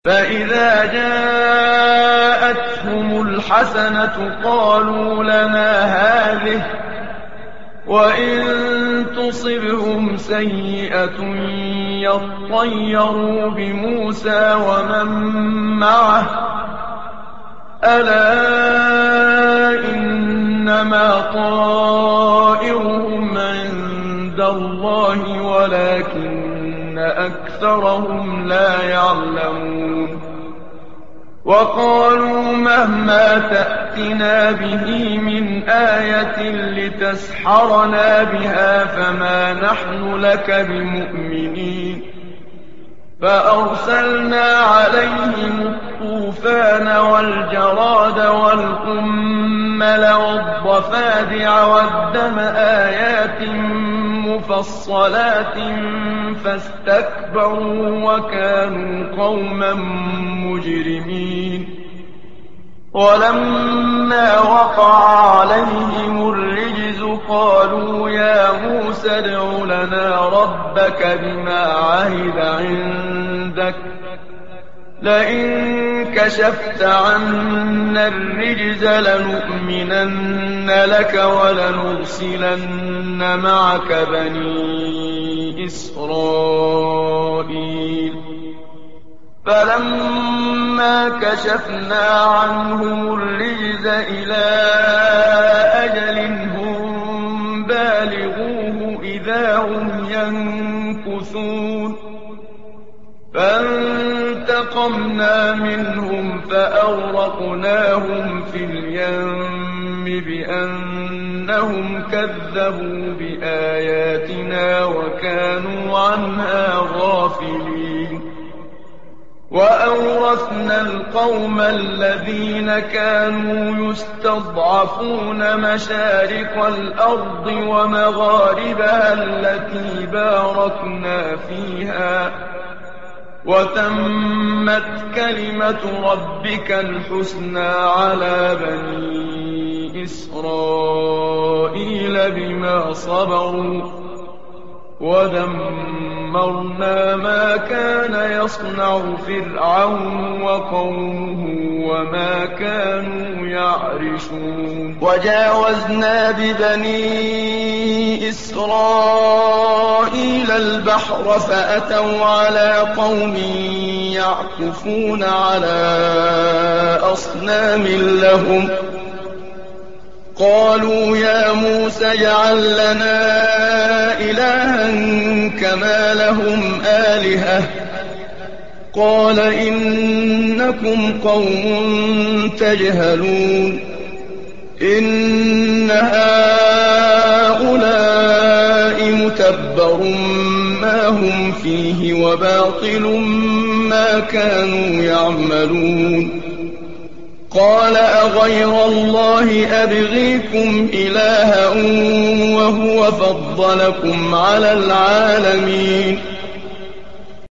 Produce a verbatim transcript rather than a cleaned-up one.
فَإِذَا جَاءَتْهُمُ الْحَسَنَةُ قَالُوا لَنَا هَٰذِهِ ۖ وَإِن تُصِبْهُمْ سَيِّئَةٌ يَطَّيَّرُوا بِمُوسَىٰ وَمَن مَّعَهُ ۗ أَلَا إِنَّمَا طَائِرُهُمْ عِندَ اللَّهِ وَلَٰكِنَّ أَكْثَرَهُمْ لَا يَعْلَمُونَ وَقَالُوا مَهْمَا تَأْتِنَا بِهِ مِنْ آيَةٍ لِّتَسْحَرَنَا بِهَا فَمَا نَحْنُ لَكَ بِمُؤْمِنِينَ فَأَرْسَلْنَا عَلَيْهِمُ الطُّوفَانَ وَالْجَرَادَ وَالْقُمَّلَ وَالضَّفَادِعَ وَالدَّمَ آيَاتٍ مُّفَصَّلَاتٍ فَاسْتَكْبَرُوا وَكَانُوا قَوْمًا مُّجْرِمِينَ وَلَمَّا وَقَعَ عَلَيْهِمُ الرِّجْزُ قَالُوا يَا مُوسَى ادْعُ لَنَا رَبَّكَ بِمَا عَهِدَ عِندَكَ لَئِن كَشَفْتَ عَنَّا الرِّجْزَ لَنُؤْمِنَنَّ لَكَ وَلَنُرْسِلَنَّ مَعَكَ بَنِي إِسْرَائِيلَ فَلَمَّا كَشَفْنَا عَنْهُمُ الرِّجْزَ إِلَىٰ أَجَلٍ هُم بَالِغُوهُ إِذَا هُمْ يَنكُثُونَ فَانتَقَمْنَا مِنْهُمْ فَأَغْرَقْنَاهُمْ فِي الْيَمِّ بِأَنَّهُمْ كَذَّبُوا بِآيَاتِنَا وَكَانُوا عَنْهَا غَافِلِينَ وَأَوْرَثْنَا الْقَوْمَ الَّذِينَ كَانُوا يُسْتَضْعَفُونَ مَشَارِقَ الْأَرْضِ وَمَغَارِبَهَا الَّتِي بَارَكْنَا فِيهَا ۖ وَتَمَّتْ كَلِمَةُ رَبِّكَ الْحُسْنَىٰ عَلَىٰ بَنِي إِسْرَائِيلَ بِمَا صَبَرُوا ۖ وَدَمَّرْنَا مَا كَانَ يَصْنَعُ فِرْعَوْنُ وَقَوْمُهُ وَمَا كَانُوا يَعْرِشُونَ وَجَاوَزْنَا بِبَنِي إِسْرَائِيلَ الْبَحْرَ فَأَتَوْا عَلَىٰ قَوْمٍ يَعْكُفُونَ عَلَىٰ أَصْنَامٍ لَّهُمْ قَالُوا يَا مُوسَى اجْعَل لَّنَا إِلَٰهًا كَمَا لَهُمْ آلِهَةٌ قَالَ إِنَّكُمْ قَوْمٌ تَجْهَلُونَ إِنَّ هَٰؤُلَاءِ مُتَبَّرٌ مَّا هُمْ فِيهِ وَبَاطِلٌ مَّا كَانُوا يَعْمَلُونَ قَالَ أَغَيْرَ اللَّهِ أَبْغِيكُمْ إِلَٰهًا وَهُوَ فَضَّلَكُمْ عَلَى الْعَالَمِينَ